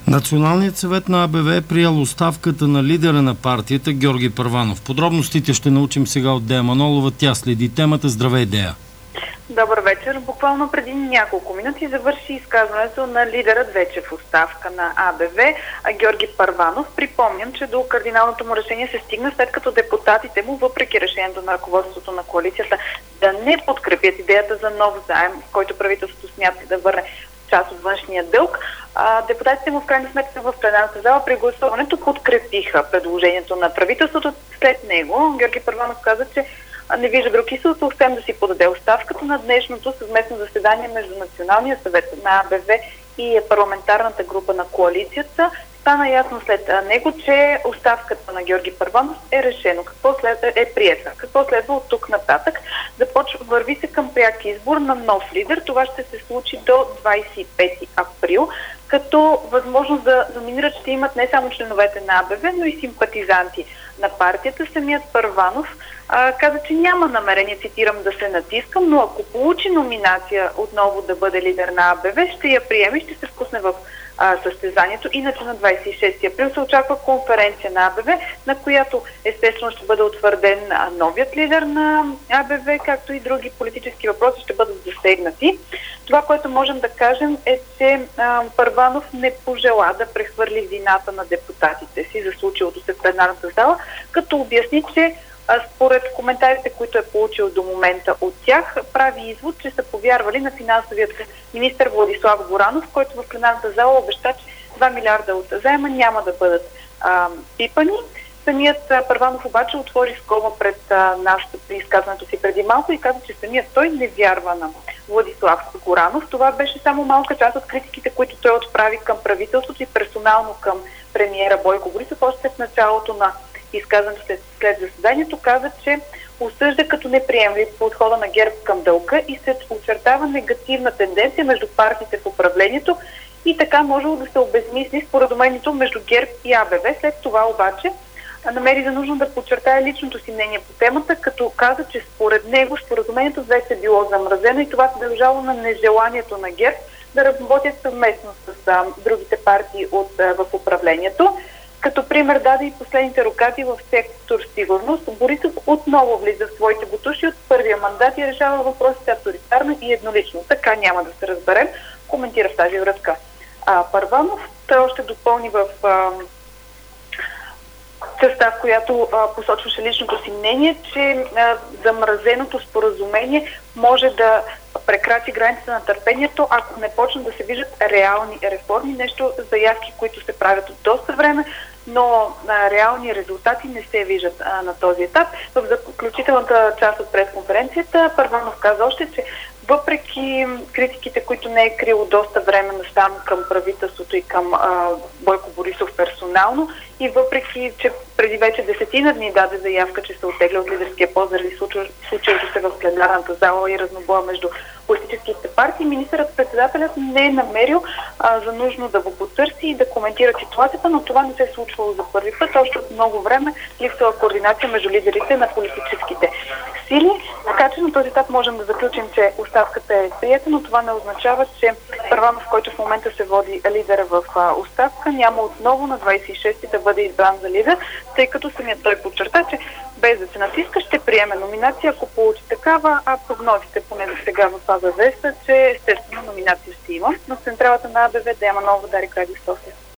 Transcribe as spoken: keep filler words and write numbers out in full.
Националният съвет на АБВ е приел оставката на лидера на партията Георги Първанов. Подробностите ще научим сега от Дея Манолова. Тя следи темата. Здравей, Дея! Добър вечер. Буквално преди няколко минути завърши изказването на лидерът вече в оставка на АБВ, Георги Първанов. Припомням, че до кардиналното му решение се стигна след като депутатите му, въпреки решението на ръководството на коалицията да не подкрепят идеята за нов заем, който правителството смята да върне част от външния дълг, а, депутатите му в крайна сметка в пленарната зала при гласуването подкрепиха предложението на правителството. След него Георги Първанов каза, че не вижда друг изход, освен да си подаде оставката. На днешното съвместно заседание между Националния съвет на АБВ и парламентарната група на коалицията стана ясно след него, че оставката на Георги Първанов е решено. Какво следва е приета? Какво следва от тук нататък? Започва, върви се към пряк избор на нов лидер. Това ще се случи до двадесет и пети април, като възможност да номинират ще имат не само членовете на АБВ, но и симпатизанти на партията. Самият Първанов а, каза, че няма намерение, цитирам, да се натискам, но ако получи номинация отново да бъде лидер на АБВ, ще я приеме и ще се впусне в а, състезанието. Иначе на двадесет и шести април се очаква конференция на АБВ, на която естествено ще бъде утвърден а, новият лидер на АБВ, както и други политически въпроси ще бъдат засегнати. Това, което можем да кажем е, че а, Първанов не пожела да прехвърли вината на депутатите си за случилото се в пленарната зала, като обясни, че а, според коментарите, които е получил до момента от тях, прави извод, че са повярвали на финансовият министър Владислав Горанов, който в пленарната зала обеща, че два милиарда от заема няма да бъдат а, пипани. Самият Първанов обаче отвори скоба пред а, нашото при изказването си преди малко и каза, че самият той не вярва на Владислав Горанов. Това беше само малка част от критиките, които той отправи към правителството и персонално към премиера Бойко Борисов. Още в началото на изказването след, след заседанието каза, че осъжда като неприемлив подхода на ГЕРБ към дълга и се очертава негативна тенденция между партиите в управлението и така можело да се обезмисли споразумението между ГЕРБ и АБВ. След това обаче намери за нужно да подчертая личното си мнение по темата, като каза, че според него споразумението вече е било замразено и това се дължало на нежеланието на ГЕРБ да работят съвместно с а, другите партии от, а, в управлението. Като пример даде и последните рокади в сектор сигурност. Борисов отново влиза в своите бутуши от първия мандат и решава въпросите авторитарно и еднолично. Така няма да се разберем, коментира в тази връзка а, Първанов. Той още допълни в а, частта, в която а, посочваше личното си мнение, че а, замразеното споразумение може да прекрачи границата на търпението, ако не почнат да се виждат реални реформи, нещо заявки, които се правят от доста време, но а, реални резултати не се виждат а, на този етап. В заключителната част от пресконференцията Първанов каза още, че въпреки критиките, които не е крило доста време насам към правителството и към а, Бойко Борисов персонално, и въпреки, че преди вече десетина дни даде заявка, че се оттегля от лидерския пост заради случилото се в пленарната зала и разнобоя между политическите партии, министърът-председателят не е намерил а, за нужно да го потърси и да коментира ситуацията, но това не се е случвало за първи път. Още от много време липсва координация между лидерите на политическите сили. Така че на този етап можем да заключим, че оставката е приета, но това не означава, че Първанов, който в момента се води лидера в а, оставка, няма отново на двадесет и шести да бъде избран за лидер, тъй като самият той подчерта, че без да се натиска ще приеме номинация, ако получи такава, а прогнозите поне до сега в АБВ са, че естествено номинация ще има. Но централата на АБВ Дея Манолова, Дарик Радио София.